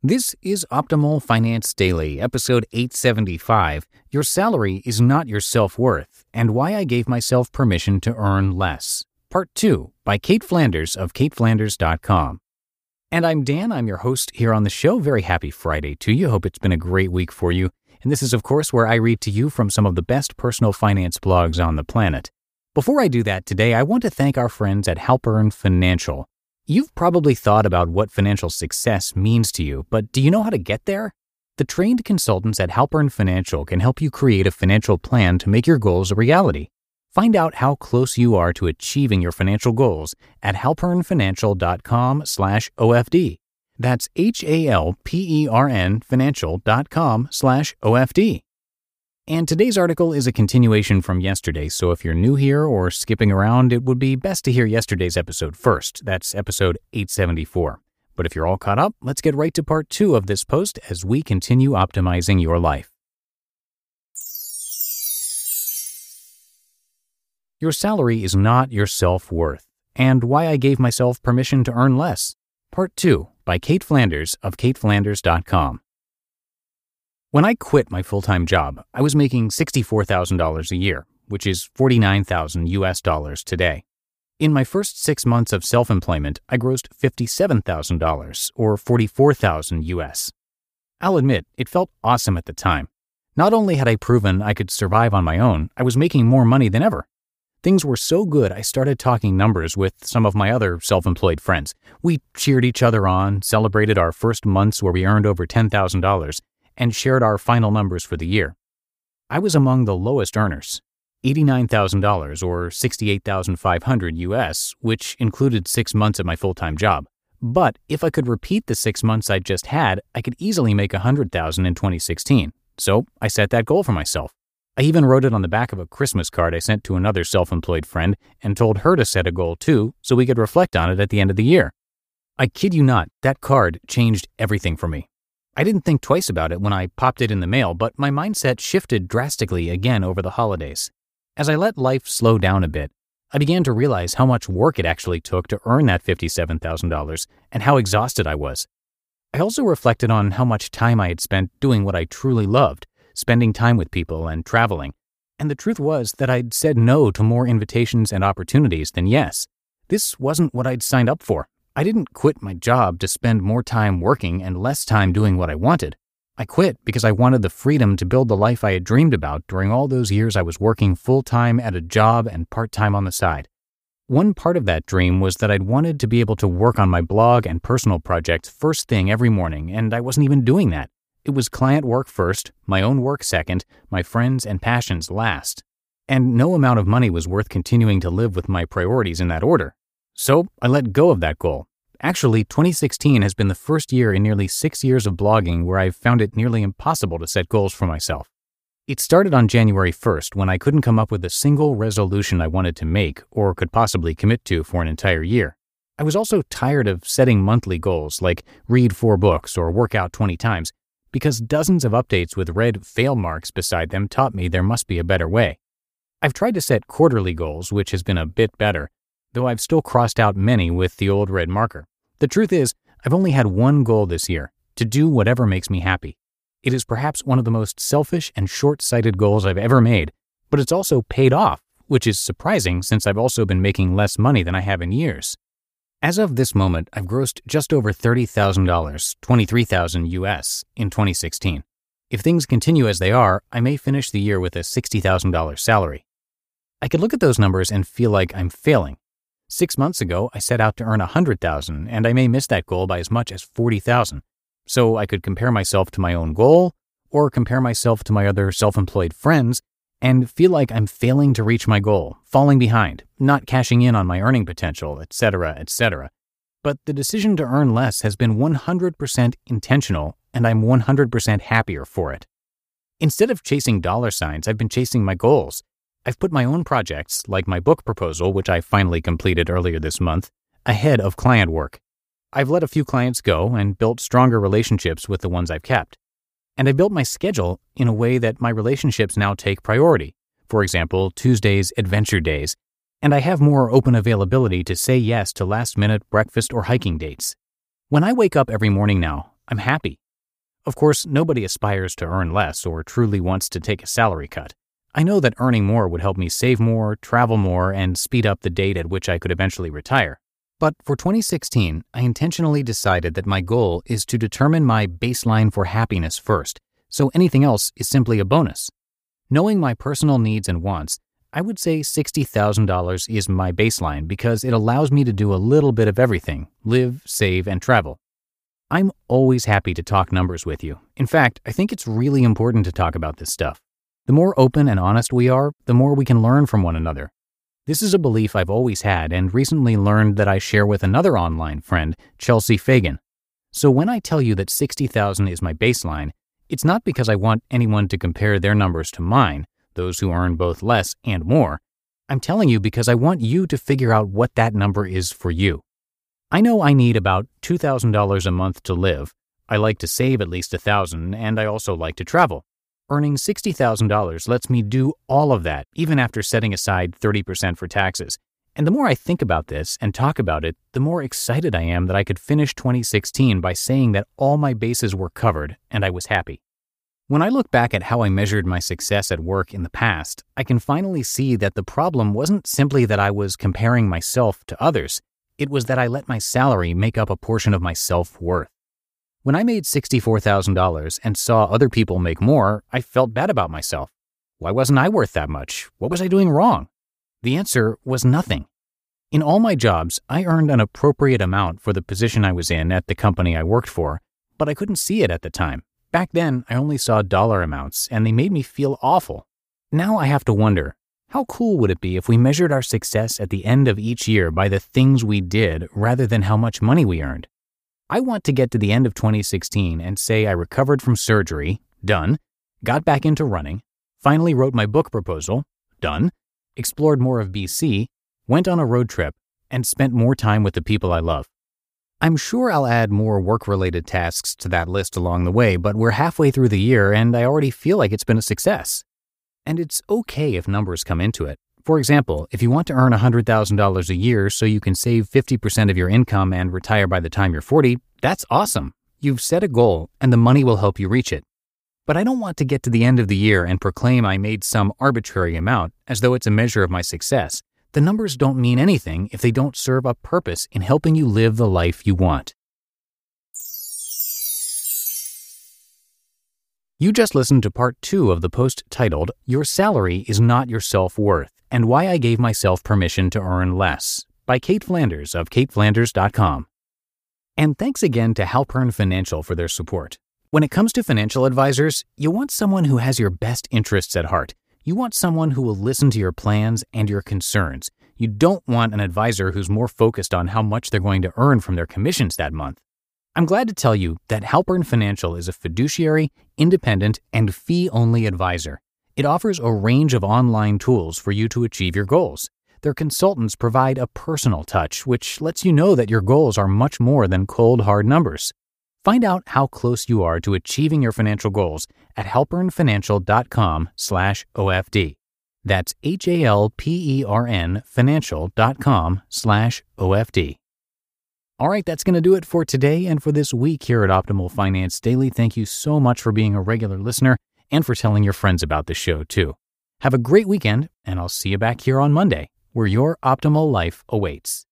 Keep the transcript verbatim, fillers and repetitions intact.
This is Optimal Finance Daily, episode eight seventy-five, Your Salary is Not Your Self-Worth, and Why I Gave Myself Permission to Earn Less. Part two, by Kate Flanders of kate flanders dot com. And I'm Dan, I'm your host here on the show. Very happy Friday to you. Hope it's been a great week for you. And this is, of course, where I read to you from some of the best personal finance blogs on the planet. Before I do that today, I want to thank our friends at Halpern Financial. You've probably thought about what financial success means to you, but do you know how to get there? The trained consultants at Halpern Financial can help you create a financial plan to make your goals a reality. Find out how close you are to achieving your financial goals at halpernfinancial.com slash OFD. That's H-A-L-P-E-R-N financial.com slash OFD. And today's article is a continuation from yesterday, so if you're new here or skipping around, it would be best to hear yesterday's episode first. That's episode eight seventy-four. But if you're all caught up, let's get right to part two of this post as we continue optimizing your life. Your salary is not your self-worth, and why I gave myself permission to earn less. Part two, by Kate Flanders of kate flanders dot com. When I quit my full-time job, I was making sixty-four thousand dollars a year, which is forty-nine thousand U S dollars today. In my first six months of self-employment, I grossed fifty-seven thousand dollars, or forty-four thousand U S. I'll admit, it felt awesome at the time. Not only had I proven I could survive on my own, I was making more money than ever. Things were so good, I started talking numbers with some of my other self-employed friends. We cheered each other on, celebrated our first months where we earned over ten thousand dollars, and shared our final numbers for the year. I was among the lowest earners, eighty-nine thousand dollars or sixty-eight thousand five hundred U S, which included six months of my full-time job. But if I could repeat the six months I just had, I could easily make one hundred thousand dollars in twenty sixteen. So I set that goal for myself. I even wrote it on the back of a Christmas card I sent to another self-employed friend and told her to set a goal too so we could reflect on it at the end of the year. I kid you not, that card changed everything for me. I didn't think twice about it when I popped it in the mail, but my mindset shifted drastically again over the holidays. As I let life slow down a bit, I began to realize how much work it actually took to earn that fifty-seven thousand dollars and how exhausted I was. I also reflected on how much time I had spent doing what I truly loved, spending time with people and traveling. And the truth was that I'd said no to more invitations and opportunities than yes. This wasn't what I'd signed up for. I didn't quit my job to spend more time working and less time doing what I wanted. I quit because I wanted the freedom to build the life I had dreamed about during all those years I was working full-time at a job and part-time on the side. One part of that dream was that I'd wanted to be able to work on my blog and personal projects first thing every morning, and I wasn't even doing that. It was client work first, my own work second, my friends and passions last. And no amount of money was worth continuing to live with my priorities in that order. So I let go of that goal. Actually, twenty sixteen has been the first year in nearly six years of blogging where I've found it nearly impossible to set goals for myself. It started on January first when I couldn't come up with a single resolution I wanted to make or could possibly commit to for an entire year. I was also tired of setting monthly goals like read four books or work out twenty times because dozens of updates with red fail marks beside them taught me there must be a better way. I've tried to set quarterly goals, which has been a bit better, though I've still crossed out many with the old red marker. The truth is, I've only had one goal this year, to do whatever makes me happy. It is perhaps one of the most selfish and short-sighted goals I've ever made, but it's also paid off, which is surprising since I've also been making less money than I have in years. As of this moment, I've grossed just over thirty thousand dollars, twenty-three thousand U S, in twenty sixteen. If things continue as they are, I may finish the year with a sixty thousand dollars salary. I could look at those numbers and feel like I'm failing. Six months ago, I set out to earn one hundred thousand dollars, and I may miss that goal by as much as forty thousand dollars. So I could compare myself to my own goal, or compare myself to my other self-employed friends, and feel like I'm failing to reach my goal, falling behind, not cashing in on my earning potential, et cetera, et cetera. But the decision to earn less has been one hundred percent intentional, and I'm one hundred percent happier for it. Instead of chasing dollar signs, I've been chasing my goals. I've put my own projects, like my book proposal, which I finally completed earlier this month, ahead of client work. I've let a few clients go and built stronger relationships with the ones I've kept. And I built my schedule in a way that my relationships now take priority. For example, Tuesdays, adventure days. And I have more open availability to say yes to last-minute breakfast or hiking dates. When I wake up every morning now, I'm happy. Of course, nobody aspires to earn less or truly wants to take a salary cut. I know that earning more would help me save more, travel more, and speed up the date at which I could eventually retire. But for twenty sixteen, I intentionally decided that my goal is to determine my baseline for happiness first, so anything else is simply a bonus. Knowing my personal needs and wants, I would say sixty thousand dollars is my baseline because it allows me to do a little bit of everything: live, save, and travel. I'm always happy to talk numbers with you. In fact, I think it's really important to talk about this stuff. The more open and honest we are, the more we can learn from one another. This is a belief I've always had and recently learned that I share with another online friend, Chelsea Fagan. So when I tell you that sixty thousand is my baseline, it's not because I want anyone to compare their numbers to mine, those who earn both less and more. I'm telling you because I want you to figure out what that number is for you. I know I need about two thousand dollars a month to live. I like to save at least one thousand dollars, and I also like to travel. Earning sixty thousand dollars lets me do all of that, even after setting aside thirty percent for taxes. And the more I think about this and talk about it, the more excited I am that I could finish twenty sixteen by saying that all my bases were covered and I was happy. When I look back at how I measured my success at work in the past, I can finally see that the problem wasn't simply that I was comparing myself to others. It was that I let my salary make up a portion of my self-worth. When I made sixty-four thousand dollars and saw other people make more, I felt bad about myself. Why wasn't I worth that much? What was I doing wrong? The answer was nothing. In all my jobs, I earned an appropriate amount for the position I was in at the company I worked for, but I couldn't see it at the time. Back then, I only saw dollar amounts, and they made me feel awful. Now I have to wonder, how cool would it be if we measured our success at the end of each year by the things we did rather than how much money we earned? I want to get to the end of twenty sixteen and say I recovered from surgery, done, got back into running, finally wrote my book proposal, done, explored more of B C, went on a road trip, and spent more time with the people I love. I'm sure I'll add more work-related tasks to that list along the way, but we're halfway through the year and I already feel like it's been a success. And it's okay if numbers come into it. For example, if you want to earn one hundred thousand dollars a year so you can save fifty percent of your income and retire by the time you're forty, that's awesome. You've set a goal and the money will help you reach it. But I don't want to get to the end of the year and proclaim I made some arbitrary amount as though it's a measure of my success. The numbers don't mean anything if they don't serve a purpose in helping you live the life you want. You just listened to part two of the post titled, Your Salary is Not Your Self-Worth, and Why I Gave Myself Permission to Earn Less, by Kate Flanders of kate flanders dot com. And thanks again to Halpern Financial for their support. When it comes to financial advisors, you want someone who has your best interests at heart. You want someone who will listen to your plans and your concerns. You don't want an advisor who's more focused on how much they're going to earn from their commissions that month. I'm glad to tell you that Halpern Financial is a fiduciary, independent, and fee-only advisor. It offers a range of online tools for you to achieve your goals. Their consultants provide a personal touch, which lets you know that your goals are much more than cold, hard numbers. Find out how close you are to achieving your financial goals at halpernfinancial.com slash OFD. That's H-A-L-P-E-R-N financial.com slash OFD. All right, that's going to do it for today and for this week here at Optimal Finance Daily. Thank you so much for being a regular listener and for telling your friends about the show, too. Have a great weekend, and I'll see you back here on Monday, where your optimal life awaits.